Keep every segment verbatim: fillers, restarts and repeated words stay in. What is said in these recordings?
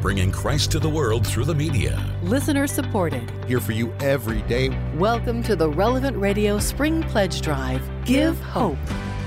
bringing Christ to the world through the media. Listener supported. Here for you every day. Welcome to the Relevant Radio Spring Pledge Drive. Give hope.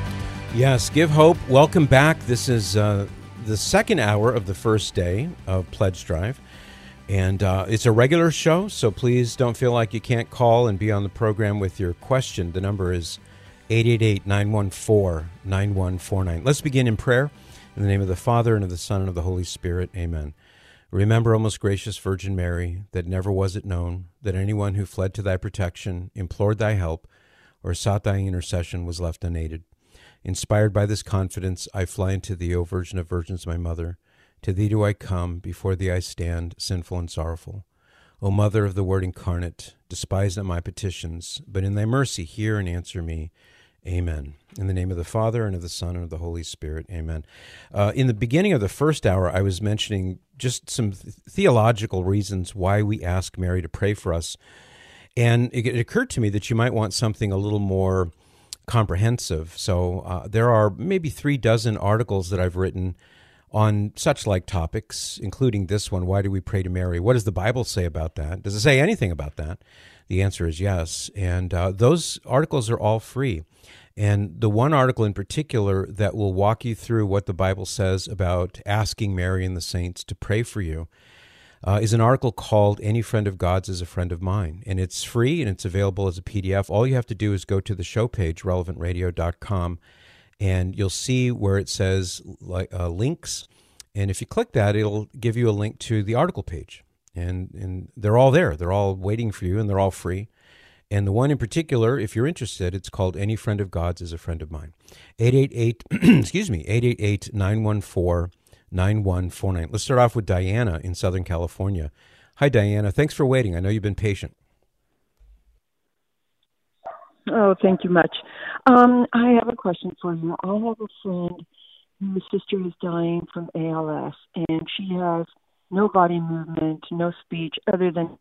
Yes, give hope. Welcome back. This is uh, the second hour of the first day of Pledge Drive. And uh, it's a regular show, so please don't feel like you can't call and be on the program with your question. The number is eight eight eight, nine one four, nine one four nine. Let's begin in prayer. In the name of the Father, and of the Son, and of the Holy Spirit. Amen. Remember, O most gracious Virgin Mary, that never was it known that anyone who fled to thy protection, implored thy help, or sought thy intercession was left unaided. Inspired by this confidence, I fly unto thee, O Virgin of Virgins, my mother. To thee do I come, before thee I stand, sinful and sorrowful. O Mother of the Word incarnate, despise not my petitions, but in thy mercy hear and answer me. Amen. In the name of the Father, and of the Son, and of the Holy Spirit. Amen. Uh, in the beginning of the first hour, I was mentioning just some th- theological reasons why we ask Mary to pray for us. And it, it occurred to me that you might want something a little more comprehensive. So uh, there are maybe three dozen articles that I've written on such like topics, including this one, Why Do We Pray to Mary? What does the Bible say about that? Does it say anything about that? The answer is yes. And uh, those articles are all free. And the one article in particular that will walk you through what the Bible says about asking Mary and the saints to pray for you uh, is an article called Any Friend of God's is a Friend of Mine. And it's free and it's available as a P D F. All you have to do is go to the show page, relevant radio dot com, and you'll see where it says uh, links. And if you click that, it'll give you a link to the article page. And, and they're all there. They're all waiting for you, and they're all free. And the one in particular, if you're interested, it's called Any Friend of God's is a Friend of Mine. eight eight eight, excuse me, eight eight eight, nine one four, nine one four nine. Let's start off with Diana in Southern California. Hi, Diana. Thanks for waiting. I know you've been patient. Oh, thank you much. Um, I have a question for you. I have a friend whose sister is dying from A L S, and she has no body movement, no speech, other than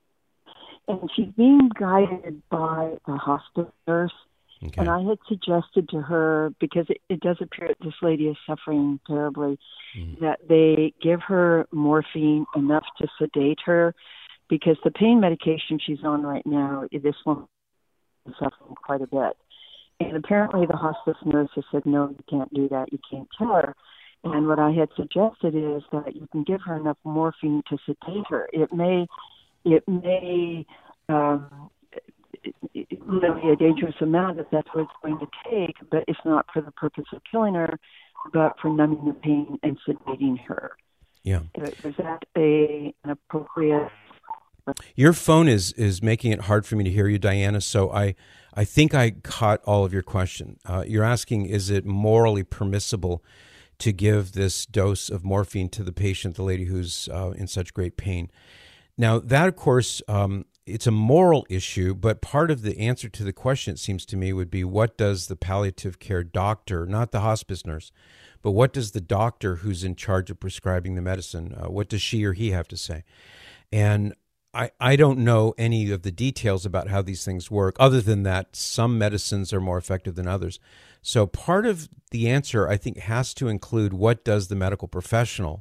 and she's being guided by a hospice nurse. Okay. And I had suggested to her, because it, it does appear that this lady is suffering terribly, mm. that they give her morphine enough to sedate her, because the pain medication she's on right now, this woman is suffering quite a bit. And apparently the hospice nurse has said, no, you can't do that, you can't tell her. And what I had suggested is that you can give her enough morphine to sedate her. It may... It may um, it, it may be a dangerous amount if that's what it's going to take, but it's not for the purpose of killing her, but for numbing the pain and sedating her. Yeah. Is that a, an appropriate... Your phone is, is making it hard for me to hear you, Diana, so I, I think I caught all of your question. Uh, you're asking, is it morally permissible to give this dose of morphine to the patient, the lady who's uh, in such great pain? Now, that, of course, um, it's a moral issue, but part of the answer to the question, it seems to me, would be what does the palliative care doctor, not the hospice nurse, but what does the doctor who's in charge of prescribing the medicine, uh, what does she or he have to say? And I, I don't know any of the details about how these things work, other than that some medicines are more effective than others. So part of the answer, I think, has to include what does the medical professional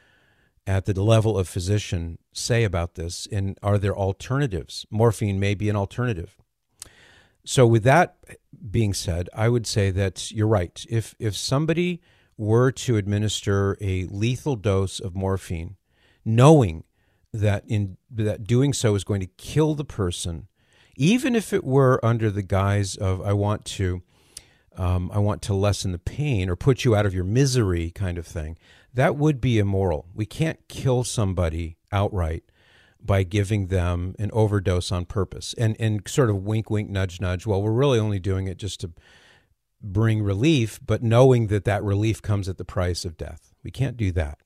at the level of physician say about this, and are there alternatives? Morphine may be an alternative. So with that being said, I would say that you're right. If if somebody were to administer a lethal dose of morphine, knowing that in that doing so is going to kill the person, even if it were under the guise of I want to um, I want to lessen the pain or put you out of your misery kind of thing, that would be immoral. We can't kill somebody outright by giving them an overdose on purpose and, and sort of wink, wink, nudge, nudge. Well, we're really only doing it just to bring relief, but knowing that that relief comes at the price of death. We can't do that.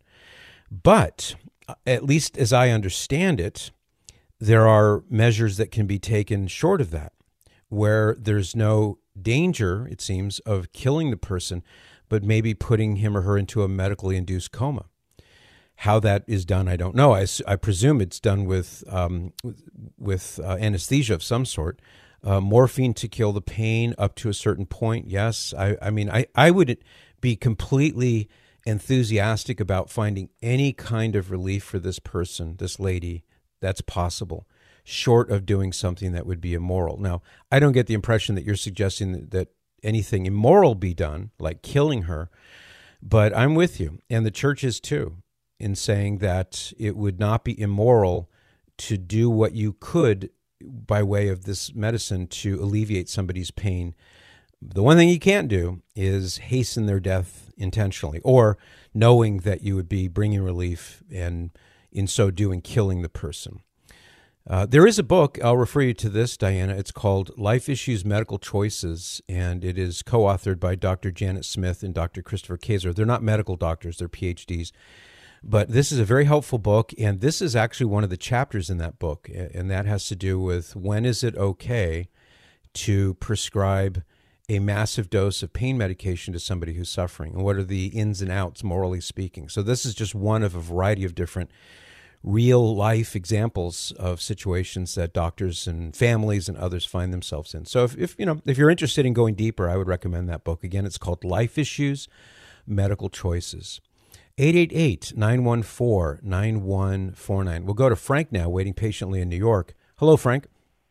But at least as I understand it, there are measures that can be taken short of that, where there's no danger, it seems, of killing the person, but maybe putting him or her into a medically induced coma. How that is done, I don't know. I, I presume it's done with um, with uh, anesthesia of some sort. Uh, morphine to kill the pain up to a certain point, yes. I, I mean, I, I would be completely enthusiastic about finding any kind of relief for this person, this lady, that's possible, short of doing something that would be immoral. Now, I don't get the impression that you're suggesting that, that anything immoral be done, like killing her, but I'm with you, and the church is too, in saying that it would not be immoral to do what you could by way of this medicine to alleviate somebody's pain. The one thing you can't do is hasten their death intentionally, or knowing that you would be bringing relief and in so doing killing the person. Uh, there is a book, I'll refer you to this, Diana. It's called Life Issues, Medical Choices, and it is co-authored by Doctor Janet Smith and Doctor Christopher Kazer. They're not medical doctors, they're P H Ds. But this is a very helpful book, and this is actually one of the chapters in that book, and that has to do with when is it okay to prescribe a massive dose of pain medication to somebody who's suffering, and what are the ins and outs, morally speaking. So this is just one of a variety of different real-life examples of situations that doctors and families and others find themselves in. So if, if you know if you're interested in going deeper, I would recommend that book. Again, it's called Life Issues, Medical Choices. eight eight eight, nine one four, nine one four nine. We'll go to Frank now, waiting patiently in New York. Hello, Frank.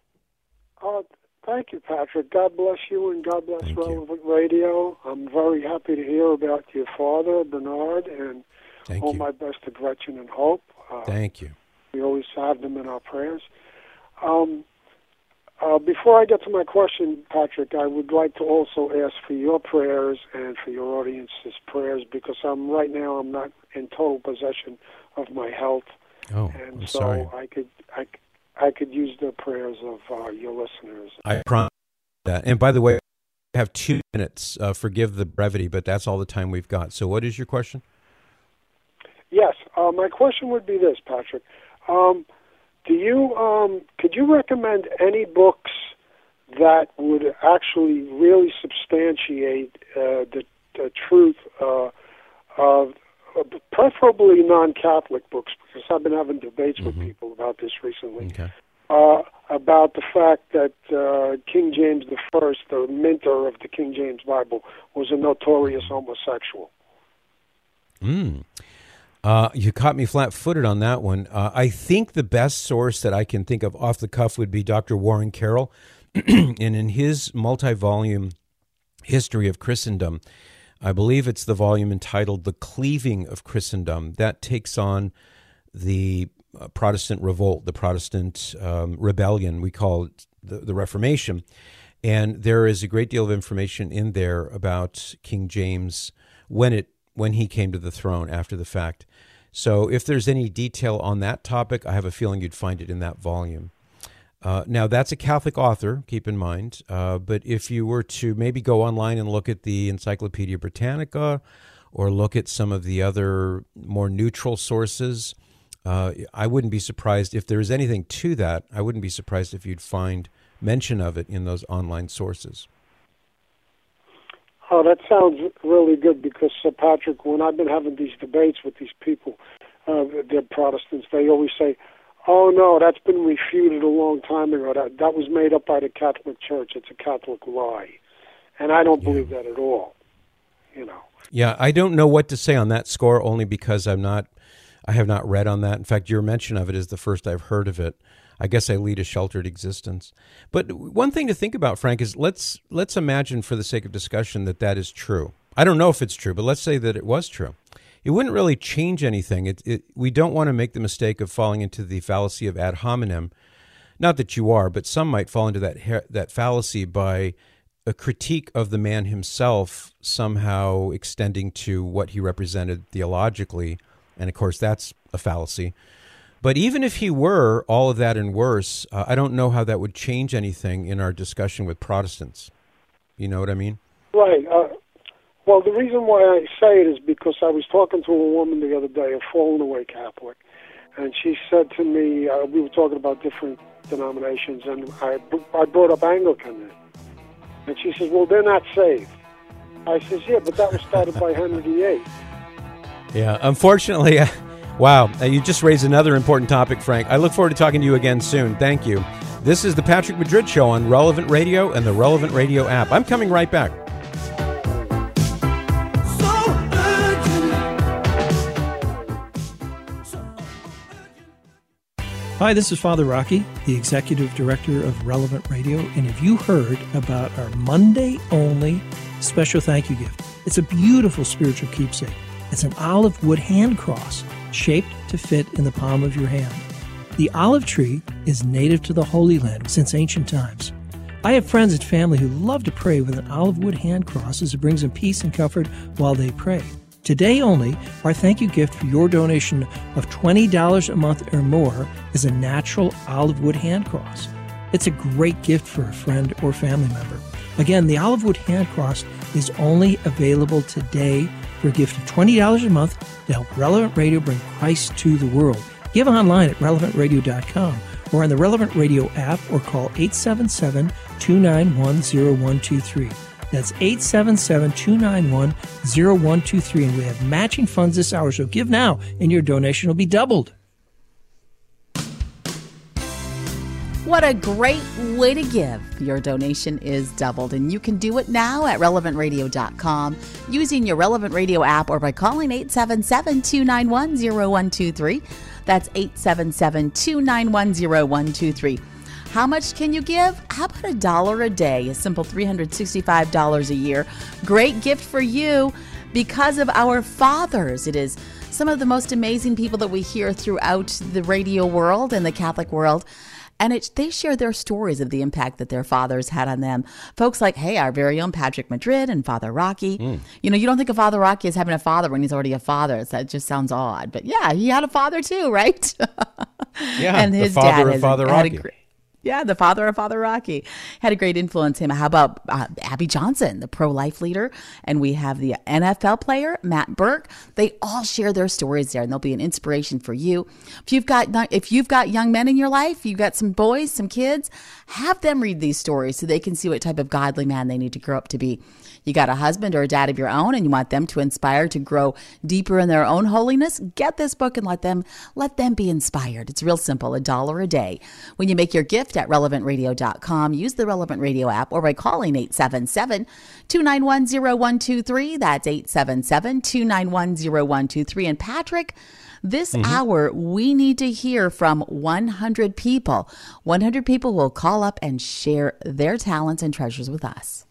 Uh, thank you, Patrick. God bless you, and God bless Thank Relevant you. Radio. I'm very happy to hear about your father, Bernard, and Thank all you. my best to Gretchen and Hope. Uh, Thank you. We always have them in our prayers. Um, uh, before I get to my question, Patrick, I would like to also ask for your prayers and for your audience's prayers, because I'm right now I'm not in total possession of my health, Oh, and I'm so sorry. I could I, I could use the prayers of uh, your listeners. I promise that. And by the way, I have two minutes. Uh, forgive the brevity, but that's all the time we've got. So what is your question? Yes, uh, my question would be this, Patrick. Um, do you um, could you recommend any books that would actually really substantiate uh, the, the truth uh, of, uh, preferably non-Catholic books, because I've been having debates Mm-hmm. with people about this recently, Okay. uh, about the fact that uh, King James the First, the minter of the King James Bible, was a notorious homosexual. Mm. Uh, you caught me flat-footed on that one. Uh, I think the best source that I can think of off the cuff would be Doctor Warren Carroll. And in his multi-volume History of Christendom, I believe it's the volume entitled The Cleaving of Christendom, that takes on the uh, Protestant revolt, the Protestant um, rebellion, we call it the, the Reformation. And there is a great deal of information in there about King James when it when he came to the throne after the fact. So if there's any detail on that topic, I have a feeling you'd find it in that volume. Uh, now, that's a Catholic author, keep in mind, uh, but if you were to maybe go online and look at the Encyclopedia Britannica or look at some of the other more neutral sources, uh, I wouldn't be surprised if there's anything to that. I wouldn't be surprised if you'd find mention of it in those online sources. Oh, that sounds really good, because, uh, Patrick, when I've been having these debates with these people, uh, they're Protestants, they always say, oh, no, that's been refuted a long time ago. That, that was made up by the Catholic Church. It's a Catholic lie. And I don't believe that at all, you know. Yeah, I don't know what to say on that score, only because I'm not, I have not read on that. In fact, your mention of it is the first I've heard of it. I guess I lead a sheltered existence. But one thing to think about, Frank, is let's let's imagine, for the sake of discussion, that that is true. I don't know if it's true, but let's say that it was true. It wouldn't really change anything. It, it, we don't want to make the mistake of falling into the fallacy of ad hominem. Not that you are, but some might fall into that that fallacy by a critique of the man himself somehow extending to what he represented theologically. And, of course, that's a fallacy. But even if he were all of that and worse, uh, I don't know how that would change anything in our discussion with Protestants. You know what I mean? Right. Uh, well, the reason why I say it is because I was talking to a woman the other day, a fallen away Catholic, and she said to me, uh, we were talking about different denominations, and I, I brought up Anglican then. And she says, well, they're not saved. I says, yeah, but that was started by Henry the Eighth. Yeah, unfortunately... Wow, uh, you just raised another important topic, Frank. I look forward to talking to you again soon. Thank you. This is the Patrick Madrid Show on Relevant Radio and the Relevant Radio app. I'm coming right back. So urgent. Hi, this is Father Rocky, the Executive Director of Relevant Radio, and have you heard about our Monday-only special thank you gift? It's a beautiful spiritual keepsake. It's an olive wood hand cross shaped to fit in the palm of your hand. The olive tree is native to the Holy Land since ancient times. I have friends and family who love to pray with an olive wood hand cross as it brings them peace and comfort while they pray. Today only, our thank you gift for your donation of twenty dollars a month or more is a natural olive wood hand cross. It's a great gift for a friend or family member. Again, the olive wood hand cross is only available today for a gift of twenty dollars a month to help Relevant Radio bring Christ to the world. Give online at relevant radio dot com or on the Relevant Radio app or call eight seven seven, two nine one, zero one two three. That's eight seven seven, two nine one, zero one two three, and we have matching funds this hour, so give now and your donation will be doubled. What a great way to give. Your donation is doubled, and you can do it now at relevant radio dot com using your Relevant Radio app or by calling eight seven seven, two nine one, zero one two three. That's eight seven seven, two nine one, zero one two three. How much can you give? How about a dollar a day? A simple three hundred sixty-five dollars a year. Great gift for you because of our fathers. It is some of the most amazing people that we hear throughout the radio world and the Catholic world. And it, they share their stories of the impact that their fathers had on them. Folks like, hey, our very own Patrick Madrid and Father Rocky. Mm. You know, you don't think of Father Rocky as having a father when he's already a father. That just sounds odd. But yeah, he had a father too, right? Yeah, and his the father dad of Father Rocky. Had a, Yeah, the father of Father Rocky had a great influence on him. How about uh, Abby Johnson, the pro-life leader? And we have the N F L player, Matt Burke. They all share their stories there, and they'll be an inspiration for you. If you've got if you've got young men in your life, you've got some boys, some kids, have them read these stories so they can see what type of godly man they need to grow up to be. You got a husband or a dad of your own and you want them to inspire to grow deeper in their own holiness, get this book and let them let them be inspired. It's real simple, a dollar a day. When you make your gift at relevant radio dot com, use the Relevant Radio app or by calling eight seven seven, two nine one, zero one two three. That's eight seven seven, two nine one, zero one two three. And Patrick, this mm-hmm. hour, we need to hear from one hundred people. one hundred people will call up and share their talents and treasures with us.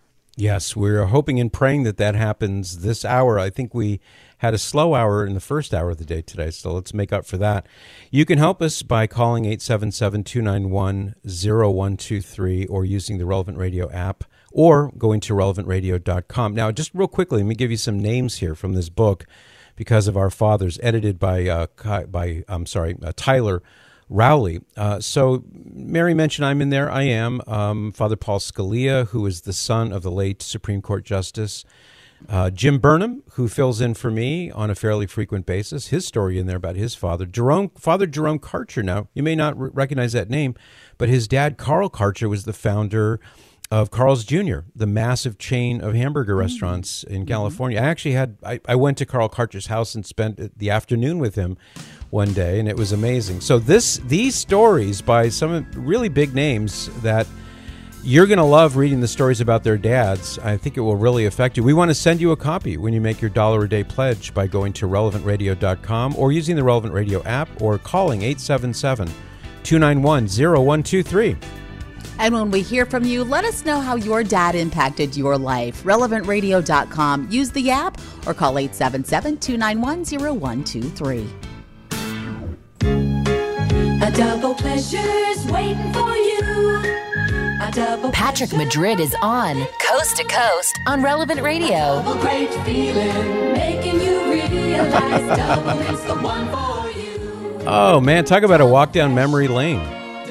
Yes, we're hoping and praying that that happens this hour. I think we had a slow hour in the first hour of the day today, so let's make up for that. You can help us by calling eight seven seven, two nine one, zero one two three or using the Relevant Radio app or going to relevant radio dot com. Now, just real quickly, let me give you some names here from this book because of our fathers, edited by, uh, by I'm sorry, uh, Tyler Rowley. Uh, so Mary mentioned I'm in there. I am. Um, Father Paul Scalia, who is the son of the late Supreme Court Justice uh, Jim Burnham, who fills in for me on a fairly frequent basis. His story in there about his father. Jerome, Father Jerome Karcher. Now, you may not r- recognize that name, but his dad, Carl Karcher, was the founder of Carl's Junior, the massive chain of hamburger mm-hmm. restaurants in California. Mm-hmm. I actually had, I, I went to Carl Karcher's house and spent the afternoon with him one day, and it was amazing. So this, these stories by some really big names that you're going to love reading the stories about their dads. I think it will really affect you. We want to send you a copy when you make your dollar a day pledge by going to relevant radio dot com or using the Relevant Radio app or calling eight seven seven, two nine one, zero one two three. And when we hear from you, let us know how your dad impacted your life. relevant radio dot com. Use the app or call eight seven seven, two nine one, zero one two three. A double pleasure's waiting for you. A double Patrick Madrid is on Coast to Coast on Relevant Radio. Double great feeling, making you realize double is the one for you. Oh, man, talk about a walk down memory lane.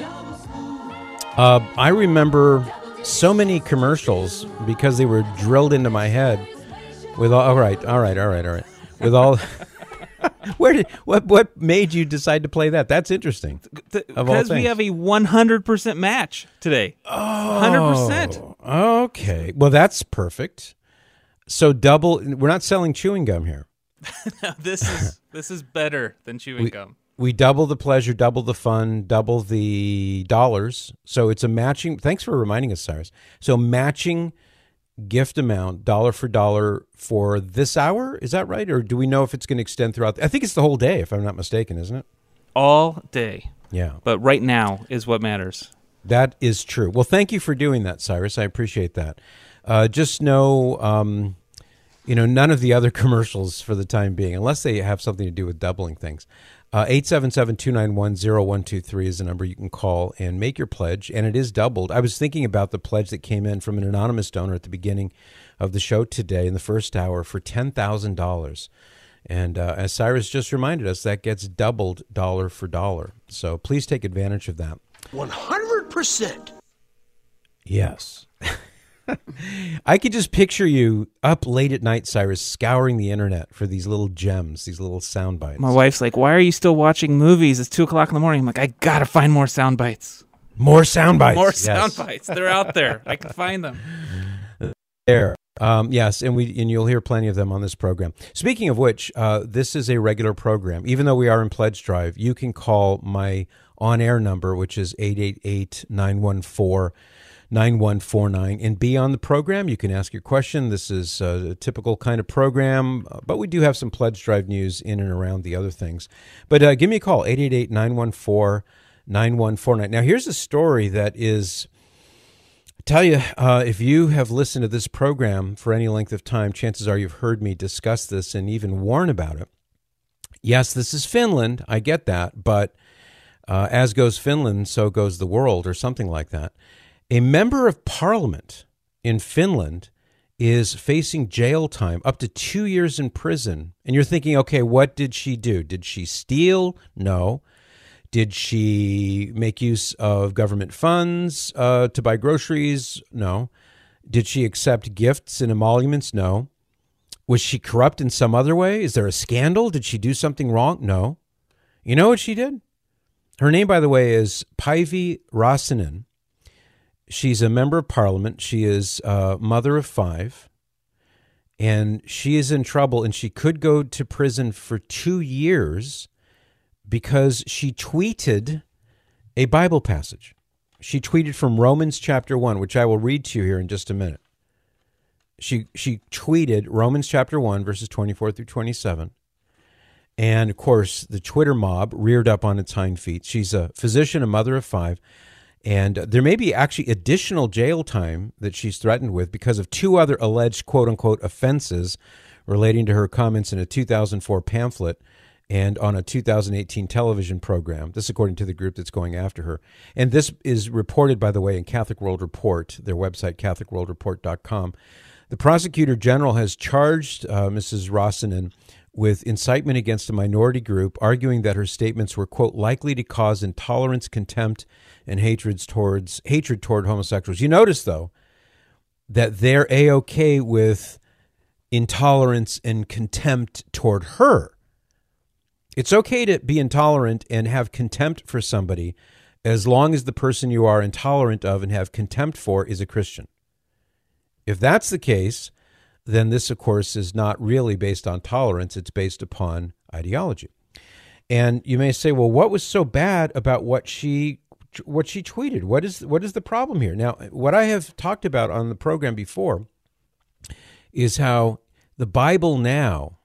Uh, I remember so many commercials because they were drilled into my head with all, all right, all right, all right, all right. With all... Where did what what made you decide to play that? That's interesting. Because we have a one hundred percent match today. Oh, one hundred percent. Okay. Well, that's perfect. So double. We're not selling chewing gum here. No, this is this is better than chewing we, gum. We double the pleasure, double the fun, double the dollars. So it's a matching. Thanks for reminding us, Cyrus. So matching gift amount, dollar for dollar for this hour. Is that right? Or do we know if it's going to extend throughout? I think it's the whole day, if I'm not mistaken, isn't it? All day. Yeah. But right now is what matters. That is true. Well, thank you for doing that, Cyrus. I appreciate that. Uh, just know, um, you know, none of the other commercials for the time being, unless they have something to do with doubling things. Uh, eight seven seven, two nine one, zero one two three is the number you can call and make your pledge, and it is doubled. I was thinking about the pledge that came in from an anonymous donor at the beginning of the show today in the first hour for ten thousand dollars. And uh, as Cyrus just reminded us, that gets doubled dollar for dollar. So please take advantage of that. one hundred percent. Yes. I could just picture you up late at night, Cyrus, scouring the internet for these little gems, these little sound bites. My wife's like, why are you still watching movies? It's two o'clock in the morning. I'm like, I got to find more sound bites. More sound bites. More yes. sound bites. They're out there. I can find them. There. Um, yes, and we and you'll hear plenty of them on this program. Speaking of which, uh, this is a regular program. Even though we are in Pledge Drive, you can call my on-air number, which is eight eight eight, nine one four, nine one four nine, and be on the program. You can ask your question. This is a typical kind of program, but we do have some Pledge Drive news in and around the other things. But uh, give me a call, eight eight eight, nine one four, nine one four nine. Now, here's a story that is... tell you, uh, if you have listened to this program for any length of time, chances are you've heard me discuss this and even warn about it. Yes, this is Finland. I get that. But uh, as goes Finland, so goes the world, or something like that. A member of parliament in Finland is facing jail time, up to two years in prison. And you're thinking, okay, what did she do? Did she steal? No. Did she make use of government funds uh, to buy groceries? No. Did she accept gifts and emoluments? No. Was she corrupt in some other way? Is there a scandal? Did she do something wrong? No. You know what she did? Her name, by the way, is Päivi Räsänen. She's a member of parliament. She is a mother of five, and she is in trouble, and she could go to prison for two years because she tweeted a Bible passage. She tweeted from Romans chapter one, which I will read to you here in just a minute. She she tweeted Romans chapter one, verses twenty-four through twenty-seven. And, of course, the Twitter mob reared up on its hind feet. She's a physician, a mother of five. And there may be actually additional jail time that she's threatened with because of two other alleged quote-unquote offenses relating to her comments in a two thousand four pamphlet and on a two thousand eighteen television program. This according to the group that's going after her. And this is reported, by the way, in Catholic World Report, their website, catholic world report dot com. The prosecutor general has charged uh, Missus Räsänen with incitement against a minority group, arguing that her statements were, quote, likely to cause intolerance, contempt, and hatred towards hatred toward homosexuals. You notice, though, that they're A-OK with intolerance and contempt toward her. It's okay to be intolerant and have contempt for somebody as long as the person you are intolerant of and have contempt for is a Christian. If that's the case, then this, of course, is not really based on tolerance. It's based upon ideology. And you may say, well, what was so bad about what she what she tweeted? What is what is the problem here? Now, what I have talked about on the program before is how the Bible now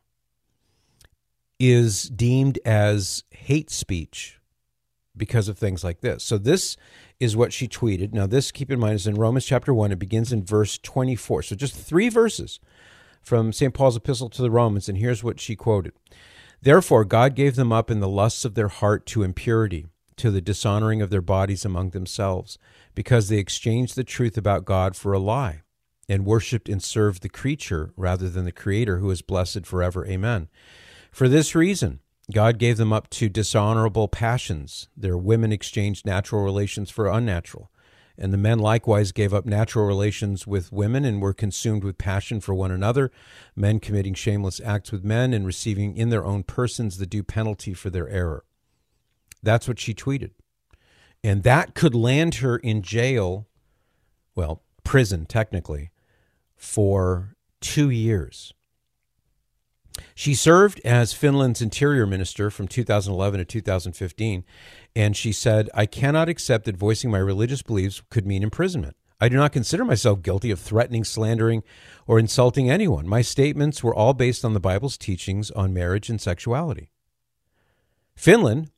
is deemed as hate speech because of things like this. So this is what she tweeted. Now, this, keep in mind, is in Romans chapter one. It begins in verse twenty-four. So just three verses from Saint Paul's epistle to the Romans, and here's what she quoted. Therefore, God gave them up in the lusts of their heart to impurity, to the dishonoring of their bodies among themselves, because they exchanged the truth about God for a lie, and worshipped and served the creature rather than the Creator, who is blessed forever. Amen. For this reason, God gave them up to dishonorable passions. Their women exchanged natural relations for unnatural. And the men likewise gave up natural relations with women and were consumed with passion for one another, men committing shameless acts with men and receiving in their own persons the due penalty for their error. That's what she tweeted. And that could land her in jail, well, prison technically, for two years. She served as Finland's interior minister from two thousand eleven to two thousand fifteen, and she said, I cannot accept that voicing my religious beliefs could mean imprisonment. I do not consider myself guilty of threatening, slandering, or insulting anyone. My statements were all based on the Bible's teachings on marriage and sexuality. Finland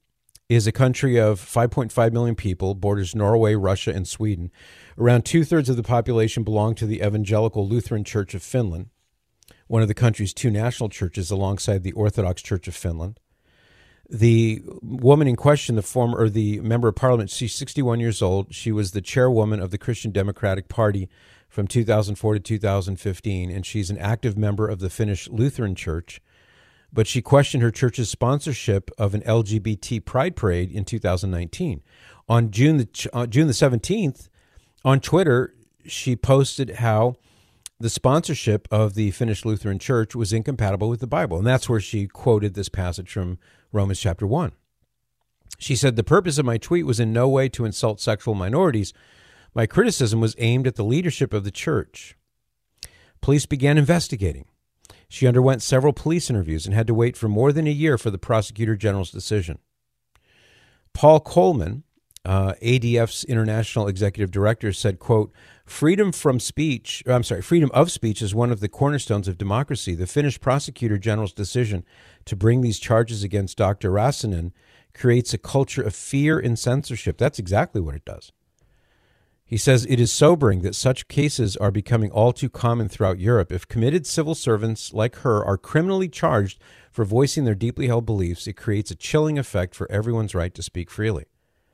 is a country of five point five million people, borders Norway, Russia, and Sweden. Around two-thirds of the population belong to the Evangelical Lutheran Church of Finland, one of the country's two national churches alongside the Orthodox Church of Finland. The woman in question, the former or the member of parliament, she's sixty-one years old. She was the chairwoman of the Christian Democratic Party from two thousand four to two thousand fifteen, and she's an active member of the Finnish Lutheran Church. But she questioned her church's sponsorship of an L G B T pride parade in two thousand nineteen. On June the uh, June the seventeenth, on Twitter, she posted how the sponsorship of the Finnish Lutheran Church was incompatible with the Bible. And that's where she quoted this passage from Romans chapter one. She said, "The purpose of my tweet was in no way to insult sexual minorities. My criticism was aimed at the leadership of the church." Police began investigating. She underwent several police interviews and had to wait for more than a year for the prosecutor general's decision. Paul Coleman, uh, A D F's international executive director, said, quote, freedom from speech, I'm sorry, freedom of speech is one of the cornerstones of democracy. The Finnish prosecutor general's decision to bring these charges against Doctor Räsänen creates a culture of fear and censorship. That's exactly what it does. He says, it is sobering that such cases are becoming all too common throughout Europe. If committed civil servants like her are criminally charged for voicing their deeply held beliefs, it creates a chilling effect for everyone's right to speak freely.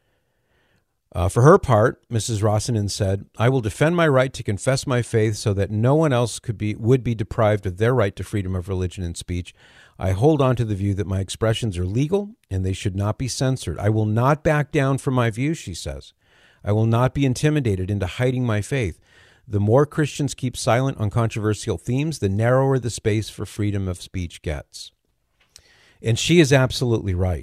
Uh, for her part, Missus Räsänen said, I will defend my right to confess my faith so that no one else could be would be deprived of their right to freedom of religion and speech. I hold on to the view that my expressions are legal and they should not be censored. I will not back down from my views, she says. I will not be intimidated into hiding my faith. The more Christians keep silent on controversial themes, the narrower the space for freedom of speech gets. And she is absolutely right.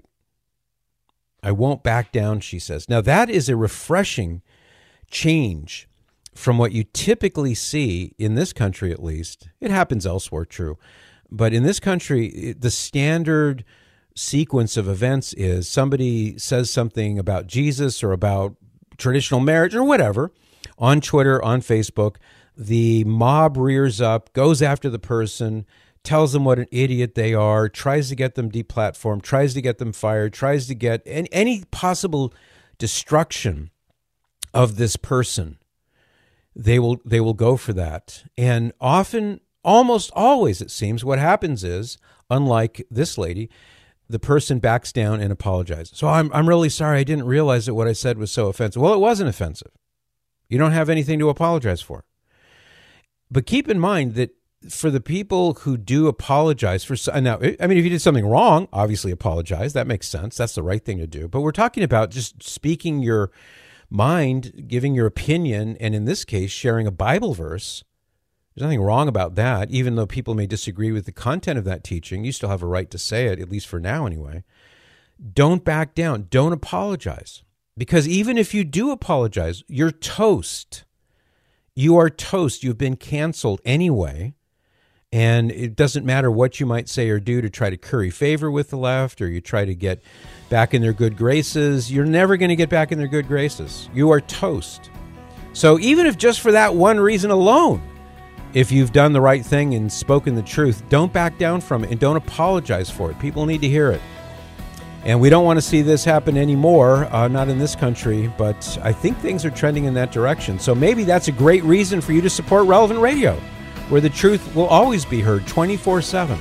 I won't back down, she says. Now, that is a refreshing change from what you typically see in this country, at least. It happens elsewhere, true. But in this country, the standard sequence of events is somebody says something about Jesus or about traditional marriage or whatever on Twitter, on Facebook. The mob rears up, goes after the person, tells them what an idiot they are, tries to get them deplatformed, tries to get them fired, tries to get any, any possible destruction of this person. They will they will go for that. And often, almost always, it seems, what happens is, unlike this lady, the person backs down and apologizes. So I'm I'm really sorry. I didn't realize that what I said was so offensive. Well, it wasn't offensive. You don't have anything to apologize for. But keep in mind that for the people who do apologize for, now, I mean, if you did something wrong, obviously apologize. That makes sense. That's the right thing to do. But we're talking about just speaking your mind, giving your opinion, and in this case, sharing a Bible verse. There's nothing wrong about that. Even though people may disagree with the content of that teaching, you still have a right to say it, at least for now anyway. Don't back down. Don't apologize. Because even if you do apologize, you're toast. You are toast. You've been canceled anyway. And it doesn't matter what you might say or do to try to curry favor with the left, or you try to get back in their good graces. You're never going to get back in their good graces. You are toast. So even if just for that one reason alone, if you've done the right thing and spoken the truth, don't back down from it and don't apologize for it. People need to hear it. And we don't want to see this happen anymore, uh, not in this country, but I think things are trending in that direction. So maybe that's a great reason for you to support Relevant Radio, where the truth will always be heard twenty-four seven.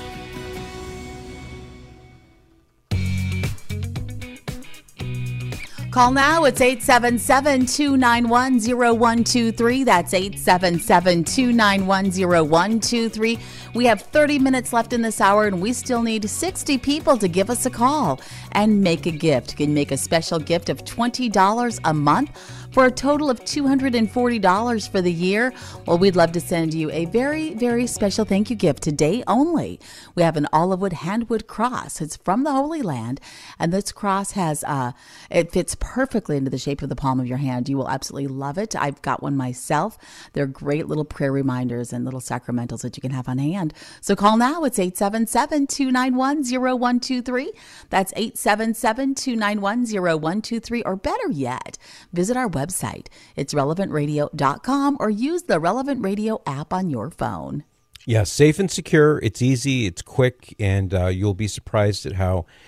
Call now. It's eight seven seven, two nine one, zero one two three. That's eight seven seven, two nine one, zero one two three. We have thirty minutes left in this hour, and we still need sixty people to give us a call and make a gift. You can make a special gift of twenty dollars a month for a total of two hundred forty dollars for the year. Well, we'd love to send you a very, very special thank you gift today only. We have an olive wood handwood cross. It's from the Holy Land, and this cross has, uh, it fits perfectly into the shape of the palm of your hand. You will absolutely love it. I've got one myself. They're great little prayer reminders and little sacramentals that you can have on hand. So call now. It's eight seven seven, two nine one, zero one two three. That's eight seven seven, two nine one, zero one two three. Or better yet, visit our website. It's relevant radio dot com or use the Relevant Radio app on your phone. Yeah, safe and secure. It's easy. It's quick. And uh, you'll be surprised at how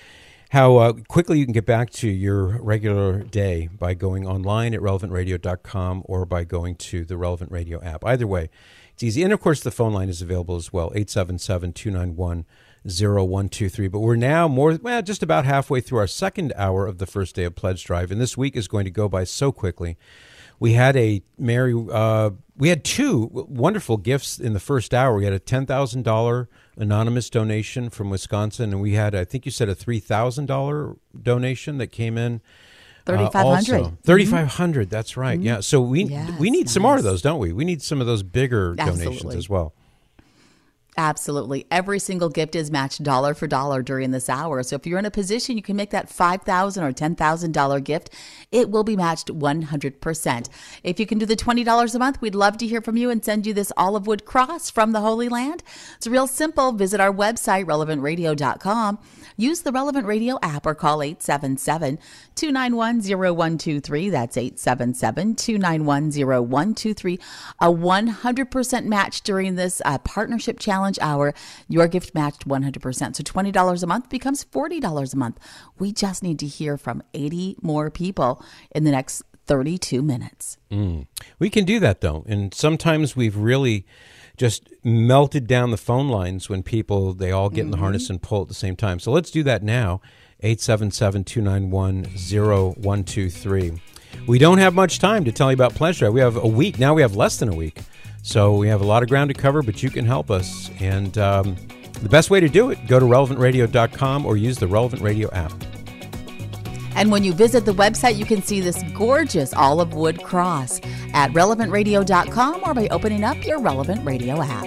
how uh, quickly you can get back to your regular day by going online at relevant radio dot com or by going to the Relevant Radio app. Either way, it's easy. And, of course, the phone line is available as well, eight seven seven, two nine one, zero one two three. But we're now more, well, just about halfway through our second hour of the first day of Pledge Drive, and this week is going to go by so quickly. We had a Mary, uh, we had two wonderful gifts in the first hour. We had a ten thousand dollars anonymous donation from Wisconsin, and we had, I think you said, a three thousand dollars donation that came in. thirty-five hundred dollars. Uh, thirty-five hundred dored That's right. Mm-hmm. Yeah. So we Yes, we need nice. some more of those, don't we? We need some of those bigger donations Absolutely. as well. Absolutely. Every single gift is matched dollar for dollar during this hour. So if you're in a position you can make that five thousand dollars or ten thousand dollars gift, it will be matched one hundred percent. If you can do the twenty dollars a month, we'd love to hear from you and send you this olive wood cross from the Holy Land. It's real simple. Visit our website, relevant radio dot com. Use the Relevant Radio app or call eight seven seven, two nine one, zero one two three. That's eight seven seven, two nine one, zero one two three. A one hundred percent match during this uh, partnership challenge hour. Your gift matched one hundred percent. So twenty dollars a month becomes forty dollars a month. We just need to hear from eighty more people in the next thirty-two minutes. Mm. We can do that, though. And sometimes we've really just melted down the phone lines when people, they all get mm-hmm. in the harness and pull at the same time. So let's do that now. eight seven seven, two nine one, zero one two three. We don't have much time to tell you about Pledge Drive. We have a week. Now we have less than a week. So we have a lot of ground to cover, but you can help us. And um, the best way to do it, go to relevant radio dot com or use the Relevant Radio app. And when you visit the website, you can see this gorgeous olive wood cross at relevant radio dot com or by opening up your Relevant Radio app.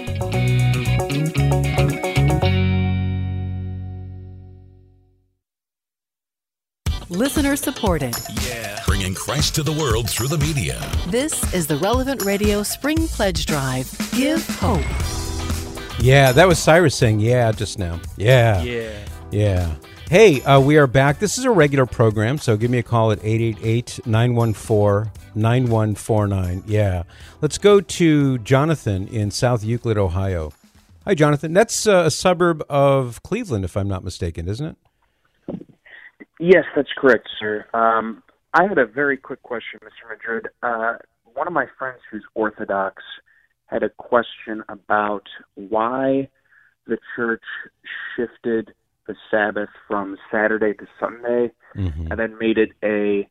Listener supported. Yeah. Bringing Christ to the world through the media. This is the Relevant Radio Spring Pledge Drive. Give hope. Yeah, that was Cyrus saying yeah just now. Yeah. Yeah. Yeah. Hey, uh, we are back. This is a regular program, so give me a call at eight eight eight, nine one four, nine one four nine. Yeah. Let's go to Jonathan in South Euclid, Ohio. Hi, Jonathan. That's uh, a suburb of Cleveland, if I'm not mistaken, isn't it? Yes, that's correct, sir. Um, I had a very quick question, Mister Madrid. Uh, one of my friends who's Orthodox had a question about why the church shifted the Sabbath from Saturday to Sunday, mm-hmm. and then made it a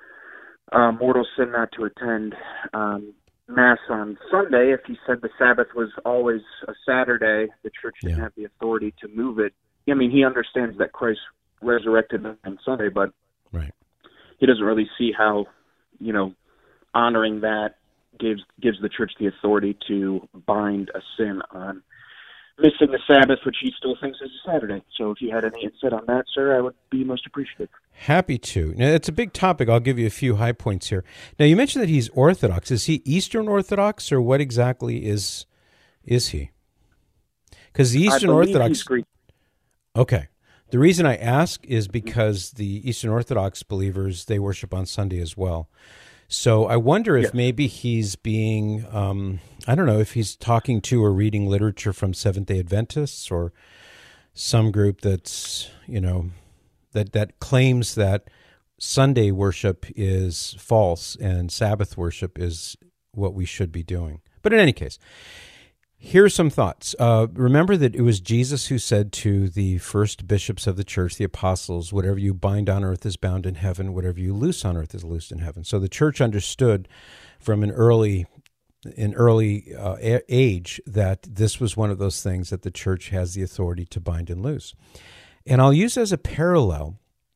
uh, mortal sin not to attend um, Mass on Sunday. If he said the Sabbath was always a Saturday, the church didn't yeah. have the authority to move it. I mean, he understands that Christ resurrected on Sunday, but right. he doesn't really see how, you know, honoring that gives gives the church the authority to bind a sin on missing the Sabbath, which he still thinks is a Saturday. So if you had any insight on that, sir, I would be most appreciative. Happy to. Now, it's a big topic. I'll give you a few high points here. Now, you mentioned that he's Orthodox. Is he Eastern Orthodox, or what exactly is is he? Because the Eastern I believe Orthodox... he's Greek. Okay. The reason I ask is because the Eastern Orthodox believers, they worship on Sunday as well. So I wonder if yes. maybe he's being, um, I don't know, if he's talking to or reading literature from Seventh-day Adventists or some group that's, you know, that, that claims that Sunday worship is false and Sabbath worship is what we should be doing. But in any case, here's some thoughts. Uh, remember that it was Jesus who said to the first bishops of the church, the apostles, whatever you bind on earth is bound in heaven, whatever you loose on earth is loosed in heaven. So the church understood from an early an early uh, age that this was one of those things that the church has the authority to bind and loose. And I'll use as a parallel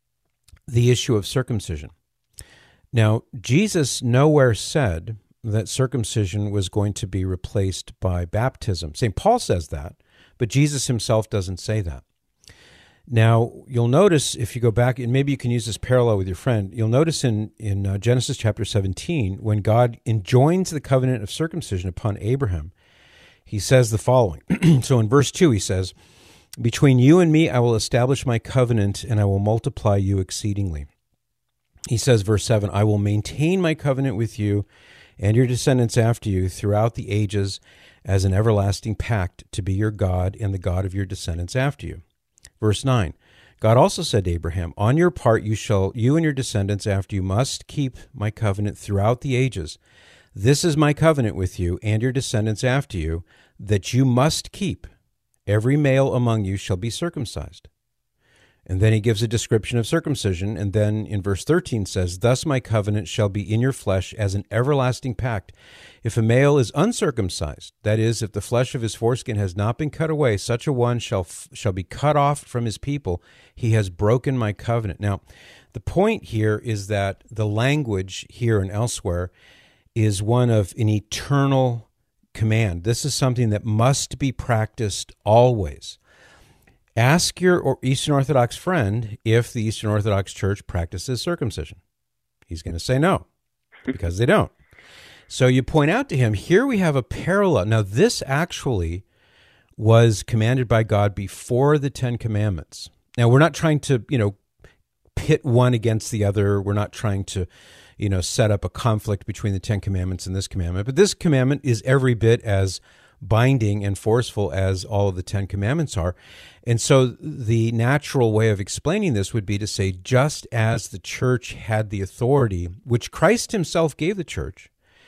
the issue of circumcision. Now, Jesus nowhere said that circumcision was going to be replaced by baptism. Saint Paul says that, but Jesus himself doesn't say that. Now, you'll notice if you go back, and maybe you can use this parallel with your friend, you'll notice in, in uh, Genesis chapter seventeen, when God enjoins the covenant of circumcision upon Abraham, he says the following. So in verse two, he says, "Between you and me I will establish my covenant, and I will multiply you exceedingly." He says, verse seven, "I will maintain my covenant with you and your descendants after you throughout the ages as an everlasting pact to be your God and the God of your descendants after you." Verse nine, God also said to Abraham, on your part you shall, you and your descendants after you must keep my covenant throughout the ages. This is my covenant with you and your descendants after you, that you must keep. Every male among you shall be circumcised. And then he gives a description of circumcision, and then in verse thirteen says, thus my covenant shall be in your flesh as an everlasting pact. If a male is uncircumcised, that is, if the flesh of his foreskin has not been cut away, such a one shall shall be cut off from his people. He has broken my covenant. Now, the point here is that the language here and elsewhere is one of an eternal command. This is something that must be practiced always. Ask your Eastern Orthodox friend if the Eastern Orthodox Church practices circumcision. He's going to say no, because they don't. So you point out to him, here we have a parallel. Now, this actually was commanded by God before the Ten Commandments. Now, we're not trying to, you know, pit one against the other. We're not trying to, you know, set up a conflict between the Ten Commandments and this commandment. But this commandment is every bit as binding and forceful as all of the Ten Commandments are. And so the natural way of explaining this would be to say, just as the church had the authority, which Christ himself gave the church,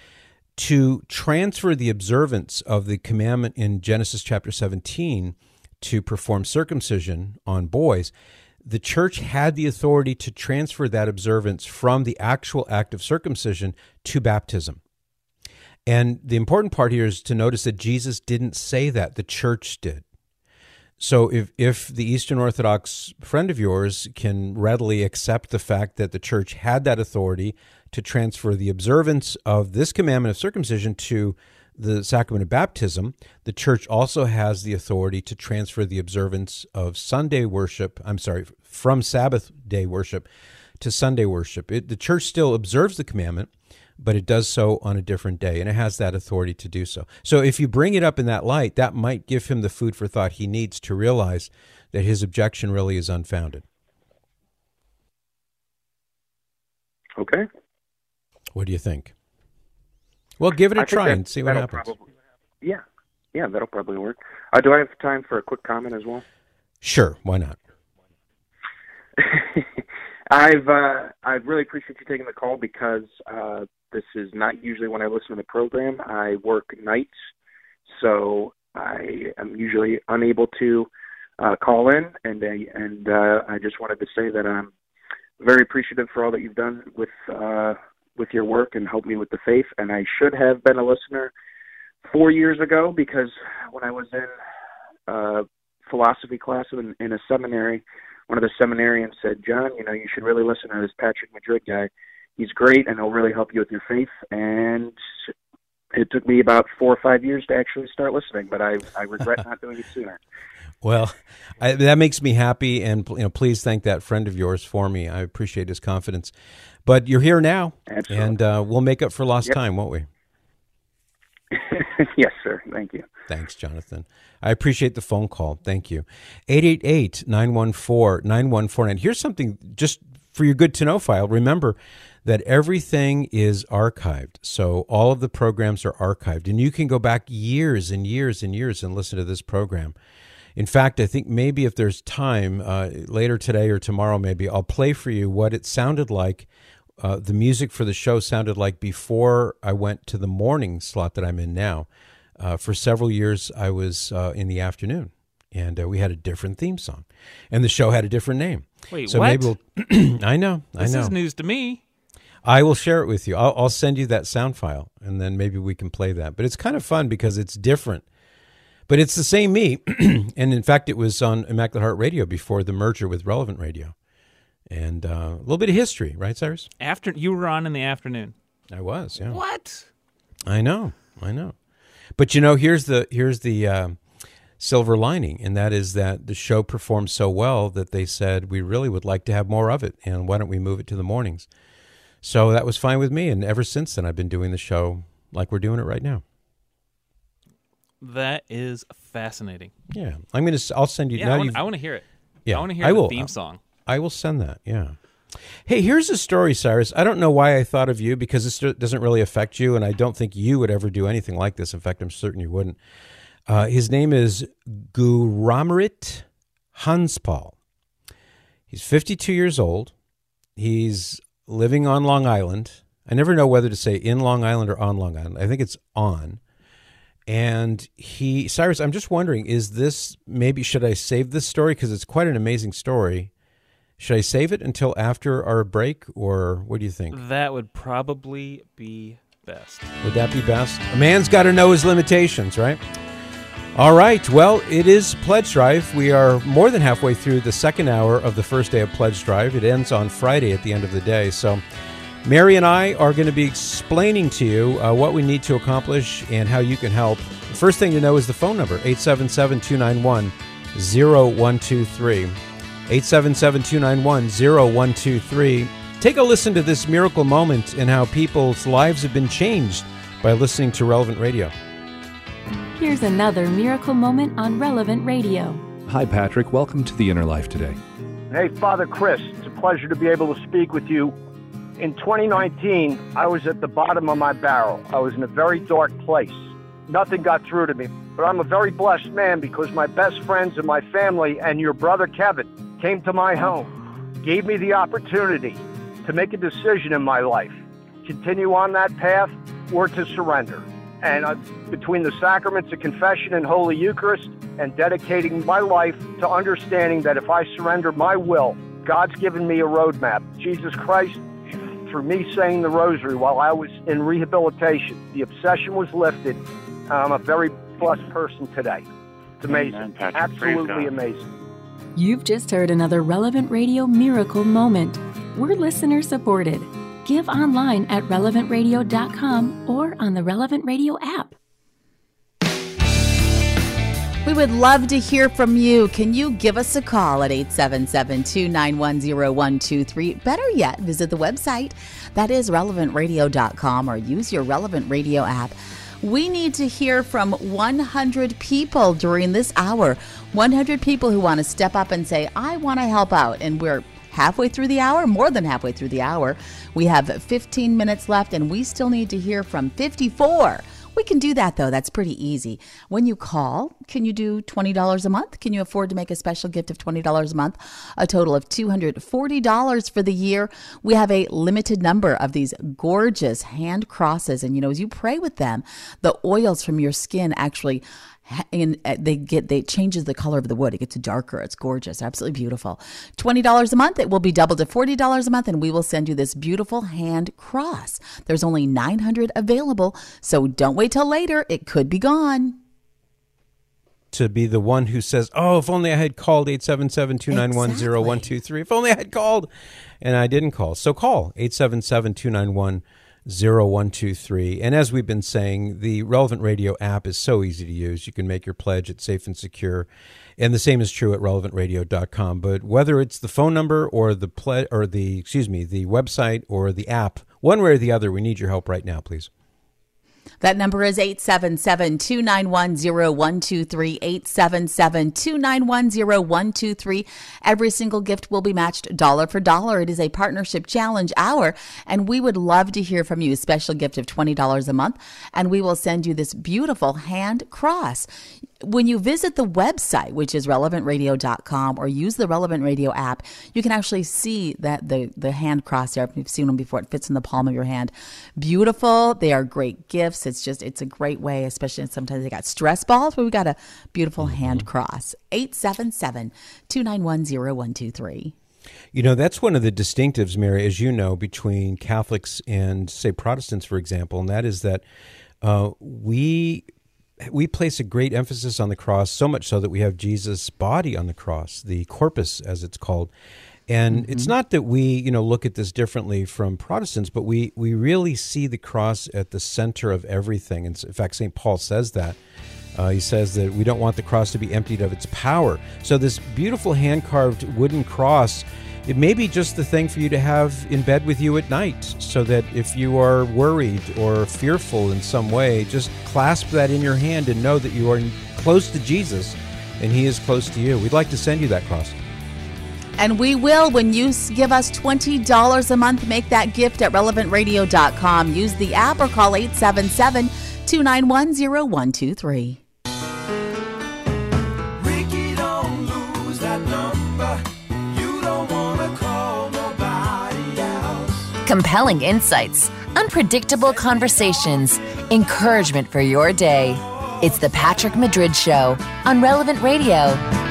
to transfer the observance of the commandment in Genesis chapter seventeen to perform circumcision on boys, the church had the authority to transfer that observance from the actual act of circumcision to baptism. And the important part here is to notice that Jesus didn't say that, the church did. So if, if the Eastern Orthodox friend of yours can readily accept the fact that the church had that authority to transfer the observance of this commandment of circumcision to the sacrament of baptism, the church also has the authority to transfer the observance of Sunday worship, I'm sorry, from Sabbath day worship to Sunday worship. It, the church still observes the commandment, but it does so on a different day, and it has that authority to do so. So if you bring it up in that light, that might give him the food for thought he needs to realize that his objection really is unfounded. Okay. What do you think? Well, give it a I try that, and see what happens. Probably, yeah, yeah, that'll probably work. Uh, do I have time for a quick comment as well? Sure, why not? I've uh, I really appreciate you taking the call because uh, this is not usually when I listen to the program. I work nights, so I am usually unable to uh, call in, and uh, and uh, I just wanted to say that I'm very appreciative for all that you've done with uh, with your work and helped me with the faith. And I should have been a listener four years ago because when I was in uh, philosophy class in, in a seminary, one of the seminarians said, John, you know, you should really listen to this Patrick Madrid guy. He's great, and he'll really help you with your faith. And it took me about four or five years to actually start listening, but I, I regret not doing it sooner. Well, I, that makes me happy, and you know, please thank that friend of yours for me. I appreciate his confidence. But you're here now, Absolutely. and uh, we'll make up for lost Yep. time, won't we? Yes, sir. Thank you. Thanks, Jonathan. I appreciate the phone call. Thank you. eight eight eight, nine one four, nine one four nine. Here's something just for your good to know file. Remember that everything is archived. So all of the programs are archived, and you can go back years and years and years and listen to this program. In fact, I think maybe if there's time, uh, later today or tomorrow maybe, I'll play for you what it sounded like, uh, the music for the show sounded like before I went to the morning slot that I'm in now. Uh, for several years, I was uh, in the afternoon, and uh, we had a different theme song, and the show had a different name. Wait, so what? Maybe we'll I know, I This know. is news to me. I will share it with you. I'll, I'll send you that sound file, and then maybe we can play that. But it's kind of fun because it's different. But it's the same me, and in fact, it was on Immaculate Heart Radio before the merger with Relevant Radio. And uh, a little bit of history, right, Cyrus? After you were on in the afternoon. I was, yeah. What? I know, I know. But you know, here's the here's the uh, silver lining, and that is that the show performed so well that they said we really would like to have more of it, and why don't we move it to the mornings? So that was fine with me, and ever since then, I've been doing the show like we're doing it right now. That is fascinating. Yeah, I'm gonna. I'll send you. Yeah, now I, want, you've- I want to hear it. Yeah, I want to hear I the will. theme song. I will send that. Yeah. Hey, here's a story, Cyrus. I don't know why I thought of you because this doesn't really affect you, and I don't think you would ever do anything like this. In fact, I'm certain you wouldn't. Uh, his name is Guramarit Hanspal, He's fifty-two years old. He's living on Long Island. I never know whether to say in Long Island or on Long Island. I think it's on. And he, Cyrus, I'm just wondering, is this, maybe, should I save this story? Because it's quite an amazing story. Should I save it until after our break, or what do you think? That would probably be best. Would that be best? A man's got to know his limitations, right? All right. Well, it is Pledge Drive. We are more than halfway through the second hour of the first day of Pledge Drive. It ends on Friday at the end of the day. So Mary and I are going to be explaining to you uh, what we need to accomplish and how you can help. The first thing to know is the phone number, eight seven seven, two nine one, zero one two three. eight seven seven, two nine one, zero one two three. Take a listen to this miracle moment and how people's lives have been changed by listening to Relevant Radio. Here's another miracle moment on Relevant Radio. Hi, Patrick. Welcome to The Inner Life today. Hey, Father Chris, it's a pleasure to be able to speak with you. In twenty nineteen, I was at the bottom of my barrel. I was in a very dark place. Nothing got through to me. But I'm a very blessed man because my best friends and my family and your brother Kevin came to my home, gave me the opportunity to make a decision in my life, continue on that path or to surrender. And uh, between the sacraments of confession and Holy Eucharist and dedicating my life to understanding that if I surrender my will, God's given me a roadmap. Jesus Christ, through me saying the rosary while I was in rehabilitation, the obsession was lifted. I'm a very blessed person today. It's amazing. Amen, Patrick. Absolutely amazing. You've just heard another Relevant Radio miracle moment. We're listener supported. Give online at relevant radio dot com or on the Relevant Radio app. We would love to hear from you. Can you give us a call at eight seven seven, two nine one, zero one two three? Better yet, visit the website. That is relevant radio dot com, or use your Relevant Radio app. We need to hear from one hundred people during this hour. one hundred people who want to step up and say, I want to help out. And we're halfway through the hour, more than halfway through the hour. We have fifteen minutes left, and we still need to hear from fifty-four. We can do that, though. That's pretty easy. When you call, can you do twenty dollars a month? Can you afford to make a special gift of twenty dollars a month? A total of two hundred forty dollars for the year. We have a limited number of these gorgeous hand crosses. And, you know, as you pray with them, the oils from your skin actually and they get they it changes the color of the wood. It gets darker. It's gorgeous. Absolutely beautiful. twenty dollars a month. It will be doubled to forty dollars a month, and we will send you this beautiful hand cross. There's only nine hundred available, so don't wait till later. It could be gone. To be the one who says, oh, if only I had called eight seven seven, two nine one, zero one two three. If only I had called. And I didn't call. So call eight seven seven, two nine one, zero one two three. And as we've been saying, the Relevant Radio app is so easy to use. You can make your pledge. It's safe and secure. And the same is true at relevant radio dot com. But whether it's the phone number or the ple- or the excuse me, the website or the app, one way or the other, we need your help right now, please. That number is eight seven seven, two nine one, zero one two three, eight seven seven, two nine one, zero one two three. Every single gift will be matched dollar for dollar. It is a partnership challenge hour, and we would love to hear from you. A special gift of twenty dollars a month, and we will send you this beautiful hand cross. When you visit the website, which is relevant radio dot com, or use the Relevant Radio app, you can actually see that the, the hand cross there. You've seen them before. It fits in the palm of your hand. Beautiful. They are great gifts. It's just, it's a great way, especially sometimes they got stress balls, but we got a beautiful hand cross. eight seven seven, two nine one, zero one two three. You know, that's one of the distinctives, Mary, as you know, between Catholics and, say, Protestants, for example, and that is that uh, we... We place a great emphasis on the cross, so much so that we have Jesus' body on the cross, the corpus, as it's called. And mm-hmm. it's not that we, you know, look at this differently from Protestants, but we, we really see the cross at the center of everything. And in fact, Saint Paul says that. Uh, he says that we don't want the cross to be emptied of its power. So this beautiful hand-carved wooden cross, it may be just the thing for you to have in bed with you at night, so that if you are worried or fearful in some way, just clasp that in your hand and know that you are close to Jesus and he is close to you. We'd like to send you that cross. And we will, when you give us twenty dollars a month, make that gift at relevant radio dot com. Use the app or call eight seven seven, two nine one, zero one two three. Ricky, don't lose that number. You don't want Compelling insights, unpredictable conversations, encouragement for your day. It's the Patrick Madrid Show on Relevant Radio.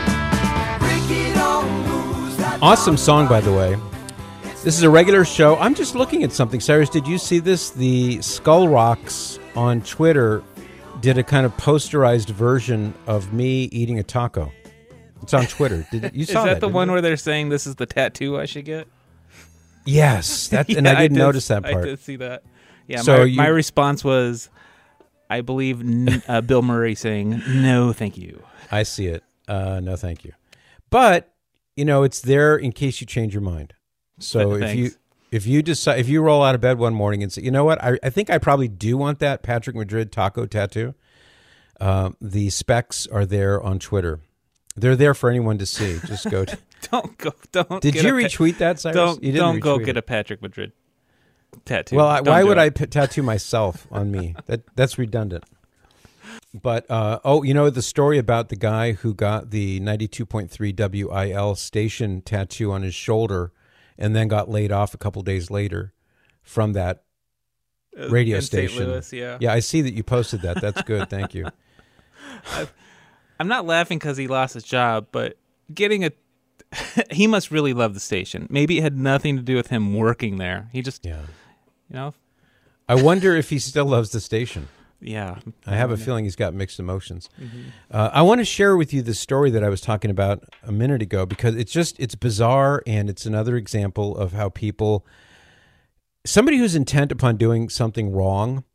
Awesome song, by the way. This is a regular show. I'm just looking at something. Cyrus, did you see this? The Skull Rocks on Twitter did a kind of posterized version of me eating a taco. It's on Twitter. Did you saw Is that, that the one you? where they're saying this is the tattoo I should get? Yes, that, and Yeah, I didn't did, notice that part. I did see that. Yeah, So my, you- my response was, I believe n- uh, Bill Murray saying, no, thank you. I see it. Uh, no, thank you. But you know, it's there in case you change your mind. So Th- if you thanks. if you decide if you roll out of bed one morning and say, you know what, I, I think I probably do want that Patrick Madrid taco tattoo. Um, the specs are there on Twitter. They're there for anyone to see. Just go. To, Don't go. Don't. Did get you a pa- retweet that, Cyrus? Don't. You didn't don't go retweet get it. a Patrick Madrid tattoo. Well, I, Don't why do would it. I p- tattoo myself on me? That that's redundant. But uh, oh, you know the story about the guy who got the ninety-two point three W I L station tattoo on his shoulder, and then got laid off a couple days later from that Uh, radio in Saint station. Louis, yeah. yeah, I see that you posted that. That's good. Thank you. I, I'm not laughing because he lost his job, but getting a he must really love the station. Maybe it had nothing to do with him working there. He just, yeah, you know. I wonder if he still loves the station. Yeah, I have a Yeah. feeling he's got mixed emotions. Mhm. Uh, I want to share with you the story that I was talking about a minute ago because it's just it's bizarre and it's another example of how people, somebody who's intent upon doing something wrong,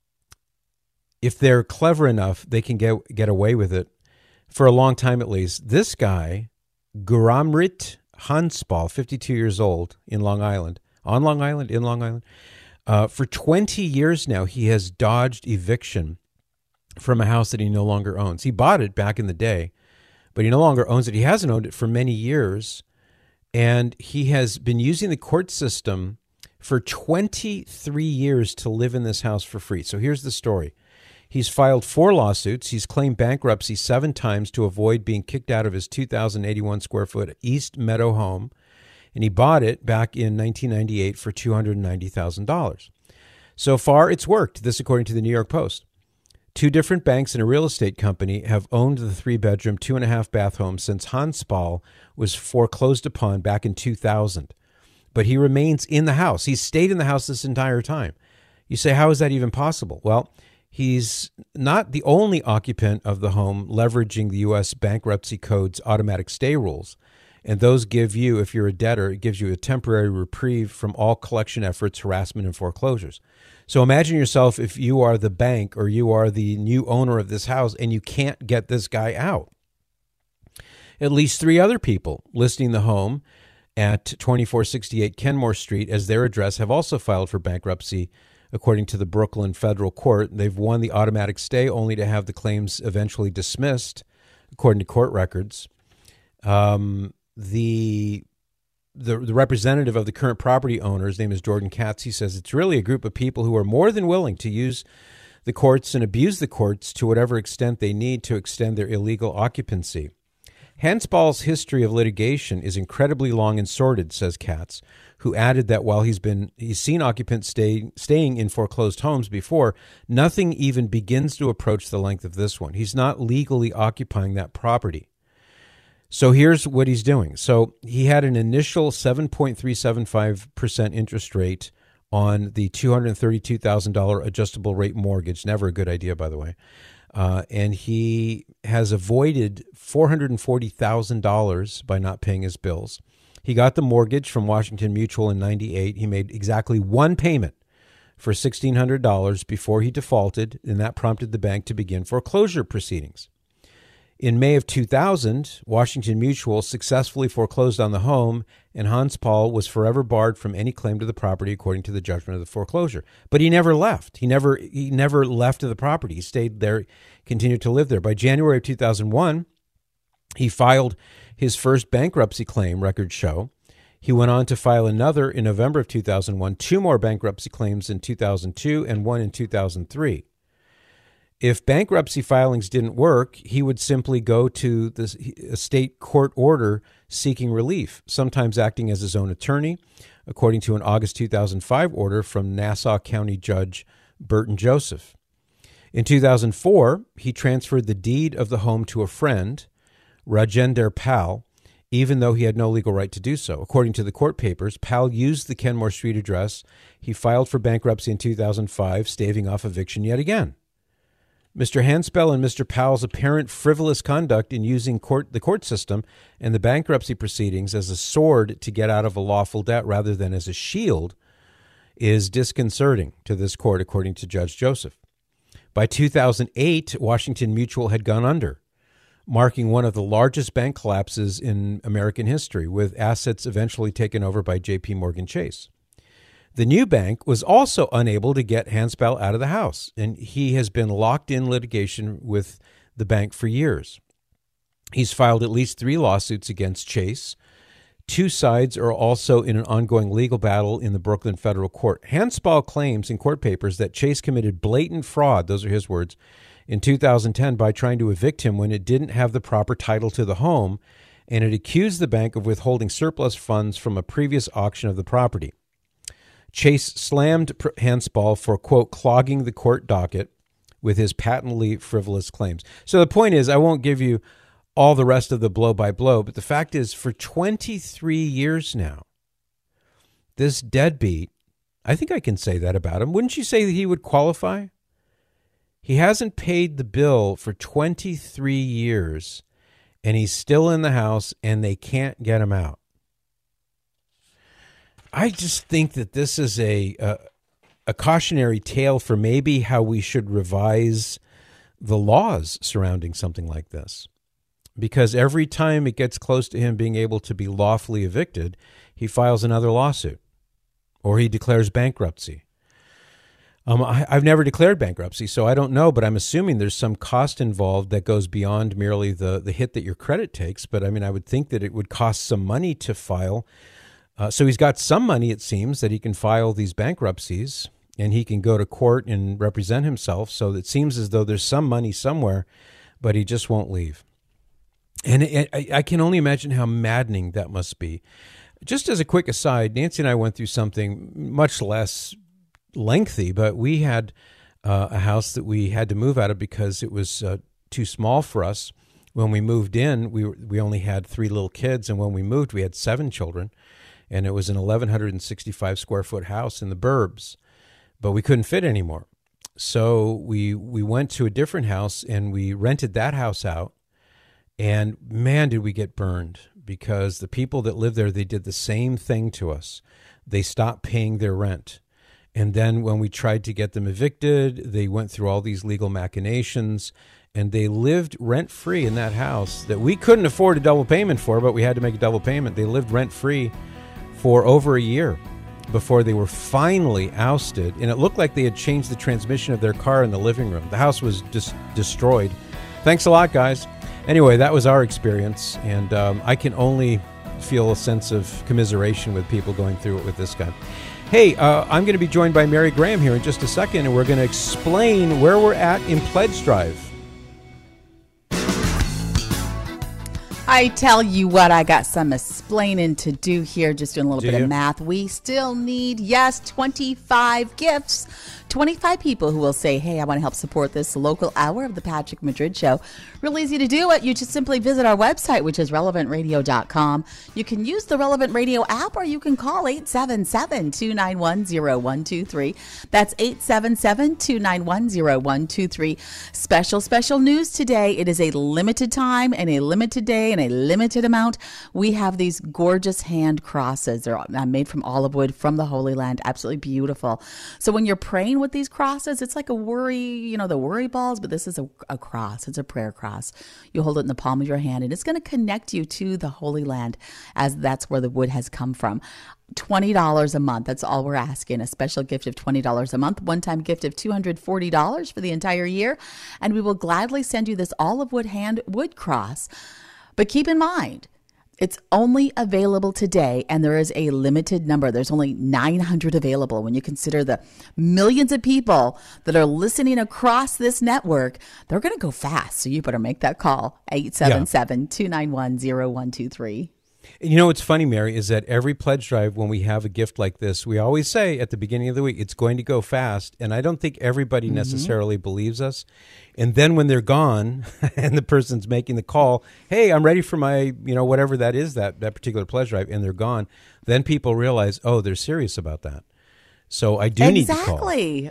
if they're clever enough, they can get get away with it for a long time at least. This guy, Guramrit Hanspal, fifty-two years old, in Long Island, on Long Island, in Long Island. Uh, for twenty years now, he has dodged eviction from a house that he no longer owns. He bought it back in the day, but he no longer owns it. He hasn't owned it for many years, and he has been using the court system for twenty-three years to live in this house for free. So here's the story. He's filed four lawsuits. He's claimed bankruptcy seven times to avoid being kicked out of his two thousand eighty-one square foot East Meadow home. And he bought it back in nineteen ninety-eight for two hundred ninety thousand dollars. So far, it's worked. This according to the New York Post. Two different banks and a real estate company have owned the three-bedroom, two-and-a-half-bath home since Hanspal was foreclosed upon back in two thousand. But he remains in the house. He's stayed in the house this entire time. You say, how is that even possible? Well, he's not the only occupant of the home leveraging the U S Bankruptcy Code's automatic stay rules. And those give you, if you're a debtor, it gives you a temporary reprieve from all collection efforts, harassment, and foreclosures. So imagine yourself if you are the bank or you are the new owner of this house and you can't get this guy out. At least three other people listing the home at twenty-four sixty-eight Kenmore Street as their address have also filed for bankruptcy, according to the Brooklyn Federal Court. They've won the automatic stay only to have the claims eventually dismissed, according to court records. Um, the, the the representative of the current property owner, his name is Jordan Katz, he says it's really a group of people who are more than willing to use the courts and abuse the courts to whatever extent they need to extend their illegal occupancy. Hanspal's history of litigation is incredibly long and sordid, says Katz, who added that while he's been he's seen occupants stay, staying in foreclosed homes before, nothing even begins to approach the length of this one. He's not legally occupying that property. So here's what he's doing. So he had an initial seven point three seven five percent interest rate on the two hundred thirty-two thousand dollars adjustable rate mortgage. Never a good idea, by the way. Uh, and he has avoided four hundred forty thousand dollars by not paying his bills. He got the mortgage from Washington Mutual in ninety-eight. He made exactly one payment for sixteen hundred dollars before he defaulted, and that prompted the bank to begin foreclosure proceedings. In May of two thousand, Washington Mutual successfully foreclosed on the home, and Hanspal was forever barred from any claim to the property according to the judgment of the foreclosure. But he never left. He never he never left the property. He stayed there, continued to live there. By January of two thousand one, he filed his first bankruptcy claim, records show. He went on to file another in November of two thousand one, two more bankruptcy claims in two thousand two, and one in two thousand three. If bankruptcy filings didn't work, he would simply go to the a state court order seeking relief, sometimes acting as his own attorney. according to an August two thousand five order from Nassau County Judge Burton Joseph. In two thousand four, he transferred the deed of the home to a friend, Rajender Pal, even though he had no legal right to do so. According to the court papers, Pal used the Kenmore Street address. He filed for bankruptcy in two thousand five, staving off eviction yet again. Mister Hanspel and Mister Powell's apparent frivolous conduct in using court, the court system and the bankruptcy proceedings as a sword to get out of a lawful debt rather than as a shield is disconcerting to this court, according to Judge Joseph. By two thousand eight, Washington Mutual had gone under, marking one of the largest bank collapses in American history, with assets eventually taken over by J P Morgan Chase. The new bank was also unable to get Hanspel out of the house, and he has been locked in litigation with the bank for years. He's filed at least three lawsuits against Chase. Two sides are also in an ongoing legal battle in the Brooklyn federal court. Hanspel claims in court papers that Chase committed blatant fraud, those are his words, in two thousand ten by trying to evict him when it didn't have the proper title to the home, and it accused the bank of withholding surplus funds from a previous auction of the property. Chase slammed Hanspel for, quote, clogging the court docket with his patently frivolous claims. So the point is, I won't give you all the rest of the blow-by-blow, but the fact is, for twenty-three years now, this deadbeat, I think I can say that about him. Wouldn't you say that he would qualify? He hasn't paid the bill for twenty-three years, and he's still in the house, and they can't get him out. I just think that this is a, a a cautionary tale for maybe how we should revise the laws surrounding something like this. Because every time it gets close to him being able to be lawfully evicted, he files another lawsuit or he declares bankruptcy. Um, I, I've never declared bankruptcy, so I don't know, but I'm assuming there's some cost involved that goes beyond merely the, the hit that your credit takes. But I mean, I would think that it would cost some money to file. Uh, so he's got some money, it seems, that he can file these bankruptcies and he can go to court and represent himself. So it seems as though there's some money somewhere, but he just won't leave. And it, I, I can only imagine how maddening that must be. Just as a quick aside, Nancy and I went through something much less lengthy, but we had uh, a house that we had to move out of because it was uh, too small for us. When we moved in, we were, we only had three little kids, and when we moved, we had seven children. And it was an eleven sixty-five square foot house in the burbs, but we couldn't fit anymore. So we we went to a different house and we rented that house out. And man, did we get burned, because the people that lived there, they did the same thing to us. They stopped paying their rent. And then when we tried to get them evicted, they went through all these legal machinations, and they lived rent-free in that house that we couldn't afford a double payment for, but we had to make a double payment. They lived rent-free for over a year before they were finally ousted. And it looked like they had changed the transmission of their car in the living room. The house was just destroyed. Thanks a lot, guys. Anyway, that was our experience, and um, I can only feel a sense of commiseration with people going through it with this guy. Hey, uh, I'm going to be joined by Mary Graham here in just a second, and we're going to explain where we're at in Pledge Drive. I tell you what, I got some explaining to do here, just doing a little Do bit you? of math. We still need, yes, twenty-five gifts. twenty-five people who will say, hey, I want to help support this local hour of the Patrick Madrid Show. Real easy to do it. You just simply visit our website, which is relevant radio dot com. You can use the Relevant Radio app, or you can call eight seven seven, two nine one, zero one two three. That's eight seven seven, two nine one, zero one two three. Special, special news today. It is a limited time and a limited day and a limited amount. We have these gorgeous hand crosses. They're made from olive wood from the Holy Land. Absolutely beautiful. So when you're praying with these crosses, it's like a worry, you know, the worry balls, but this is a, a cross. It's a prayer cross. You hold it in the palm of your hand, and it's going to connect you to the Holy Land, as that's where the wood has come from. twenty dollars a month. That's all we're asking. A special gift of twenty dollars a month, one-time gift of two hundred forty dollars for the entire year. And we will gladly send you this olive wood hand wood cross. But keep in mind, it's only available today, and there is a limited number. There's only nine hundred available. When you consider the millions of people that are listening across this network, they're going to go fast. So you better make that call, eight seven seven, two nine one, zero one two three. You know what's funny, Mary, is that every pledge drive, when we have a gift like this, we always say at the beginning of the week, it's going to go fast. And I don't think everybody Mm-hmm. necessarily believes us. And then when they're gone and the person's making the call, hey, I'm ready for my, you know, whatever that is, that, that particular pledge drive, and they're gone, then people realize, oh, they're serious about that. So I do need to call. Exactly.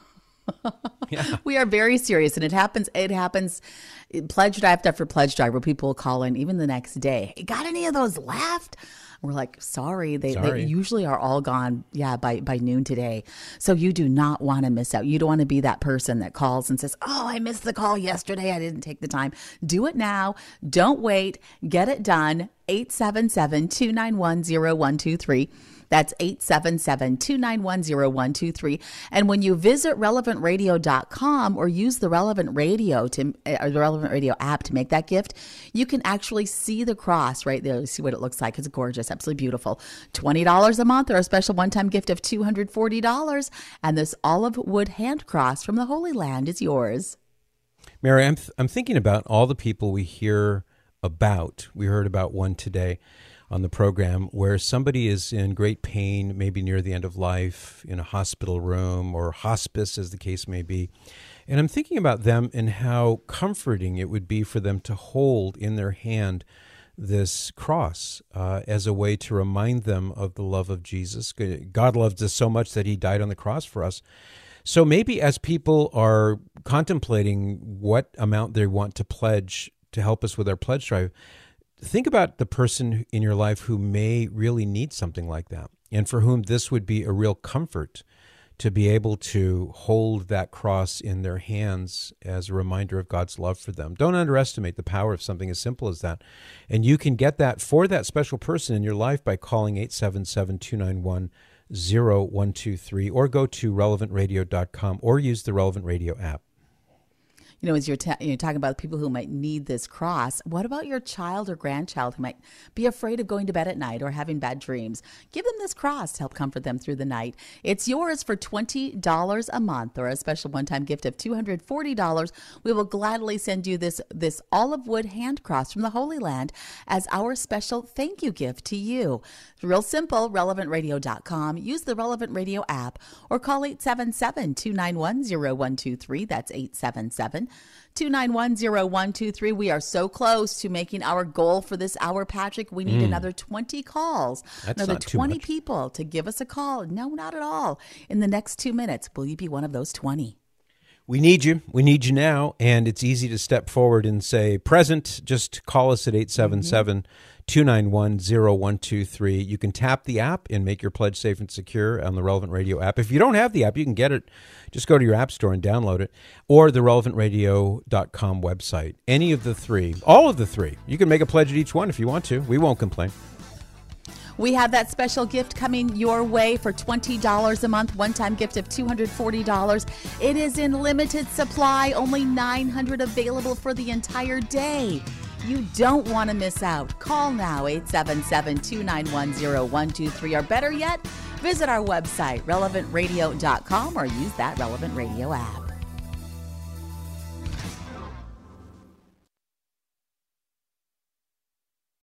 Yeah. We are very serious, and it happens. It happens. Pledge drive after pledge drive, where people will call in even the next day. Got any of those left? We're like, sorry, they, Sorry. they usually are all gone. Yeah, by by noon today. So you do not want to miss out. You don't want to be that person that calls and says, "Oh, I missed the call yesterday. I didn't take the time." Do it now. Don't wait. Get it done. eight seven seven, two nine one, zero one two three. That's eight seven seven, two nine one, zero one two three. And when you visit relevant radio dot com or use the Relevant Radio to or the Relevant Radio app to make that gift, you can actually see the cross right there. See what it looks like. It's gorgeous, absolutely beautiful. twenty dollars a month or a special one-time gift of two hundred forty dollars. And this olive wood hand cross from the Holy Land is yours. Mary, I'm, th- I'm thinking about all the people we hear about. We heard about one today on the program where somebody is in great pain, maybe near the end of life, in a hospital room or hospice, as the case may be. And I'm thinking about them and how comforting it would be for them to hold in their hand this cross uh, as a way to remind them of the love of Jesus. God loved us so much that he died on the cross for us. So maybe as people are contemplating what amount they want to pledge to help us with our pledge drive, think about the person in your life who may really need something like that, and for whom this would be a real comfort to be able to hold that cross in their hands as a reminder of God's love for them. Don't underestimate the power of something as simple as that. And you can get that for that special person in your life by calling eight seven seven, two nine one, zero one two three or go to relevant radio dot com or use the Relevant Radio app. You know, as you're, ta- you're talking about people who might need this cross, what about your child or grandchild who might be afraid of going to bed at night or having bad dreams? Give them this cross to help comfort them through the night. It's yours for twenty dollars a month or a special one-time gift of two hundred forty dollars. We will gladly send you this, this olive wood hand cross from the Holy Land as our special thank you gift to you. It's real simple, relevant radio dot com. Use the Relevant Radio app or call eight seven seven, two nine one, zero one two three. That's eight seven seven, two nine one, zero one two three. We are so close to making our goal for this hour, Patrick. We need Mm. another twenty calls, That's another not too twenty much. people to give us a call. No, not at all. In the next two minutes, will you be one of those twenty? We need you. We need you now. And it's easy to step forward and say present. Just call us at eight seven seven, two nine one, zero one two three. You can tap the app and make your pledge safe and secure on the Relevant Radio app. If you don't have the app, you can get it. Just go to your app store and download it, or the relevant radio dot com website. Any of the three, all of the three. You can make a pledge at each one if you want to. We won't complain. We have that special gift coming your way for twenty dollars a month, one-time gift of two hundred forty dollars. It is in limited supply, only nine hundred available for the entire day. You don't want to miss out. Call now, eight seven seven, two nine one, zero one two three, or better yet, visit our website, relevant radio dot com, or use that Relevant Radio app.